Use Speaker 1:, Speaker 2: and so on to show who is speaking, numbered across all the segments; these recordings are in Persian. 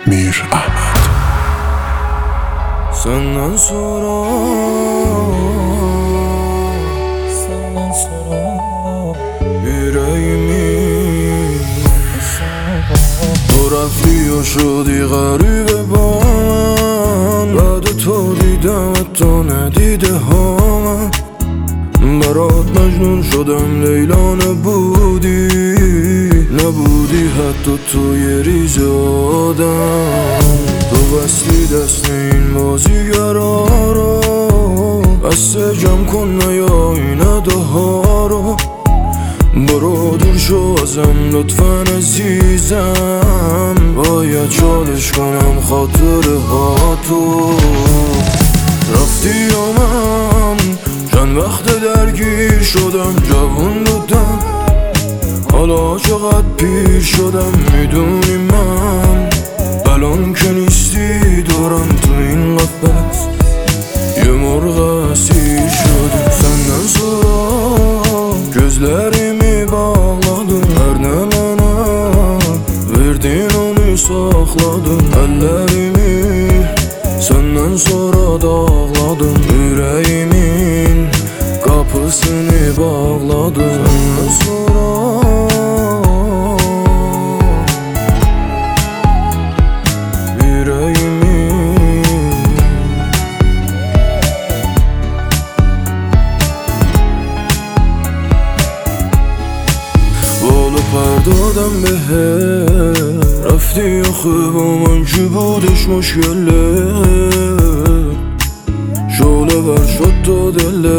Speaker 1: Mir Ahmed.
Speaker 2: Senden sonra yüreğimi تو رفتی و شدی غریبه با من بعد تو دیدم تو ندیده ها من برات مجنون شدم لیلا نبودی حتی توی ریز آدم تو وصلی دست این بازیگرا رو بسته جمع کن نیا این اداها رو برو دور شو ازم لطفاً عزیزم باید چالش کنم خاطره ها تو رفتی و من چند وقت درگیر شدم جوون بودم حالا چقدر پیر شدم میدونی من الان که نیستی دورم تو این قفس یه مرغ اسیر شدم senden sonra gözlerimi bağladın her ne bana verdin onu sakladın ellerimi senden sonra dağladım yüreğimin kapısını bağladım senden sonra دادم بهت رفتی آخه با من چی بودش مشکلت شعله بر شد تا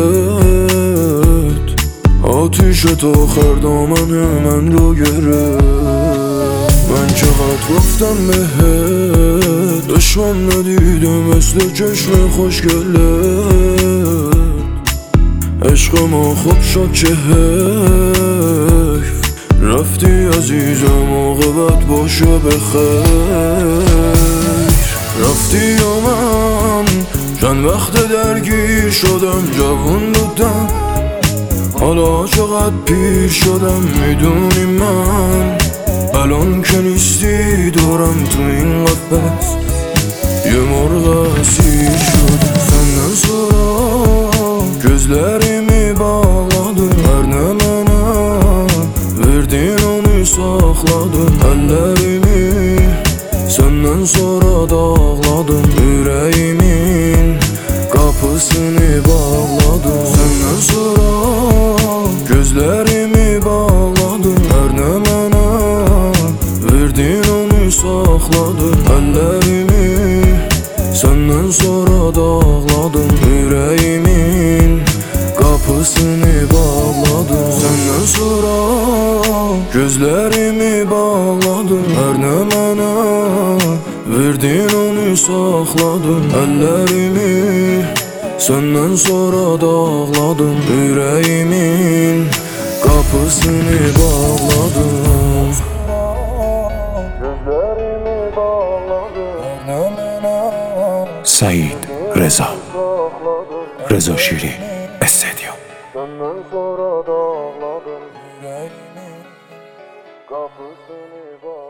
Speaker 2: دلت آتیش تا آخر دامن من رو گرفت من چقدر گفتم بهت دشمن ندیدم مثل چشم خوشگلت عشق ما خوب شد چه حیف رفتی عزیزم عاقبت باشه بخیر رفتی و من چند وقت درگیر شدم جوون بودم حالا چقدر پیر شدم میدونی من الان که نیستی دورم تو این قفس یه مرغ اسیر شدم senden sonra gözlerimi bağladın her ne bana verdin onu sakladın ellerimi senden sonra dağladım yüreğimin kapısını bağladım senden sonra gözlerimi bağladın her ne bana verdin onu sakladın ellerimi senden sonra dağladım yüreğimin kapısını bağladım senden sonra gözlerimi bağladın her ne bana verdin onu sakladın ellerimi senden sonra dağladım yüreğimin kapısını bağladım gözlerimi bağladın her ne bana
Speaker 1: Said Reza Reza Şiri Estedyo
Speaker 2: senden sonra dağladım yüreğimin kapısını bağladım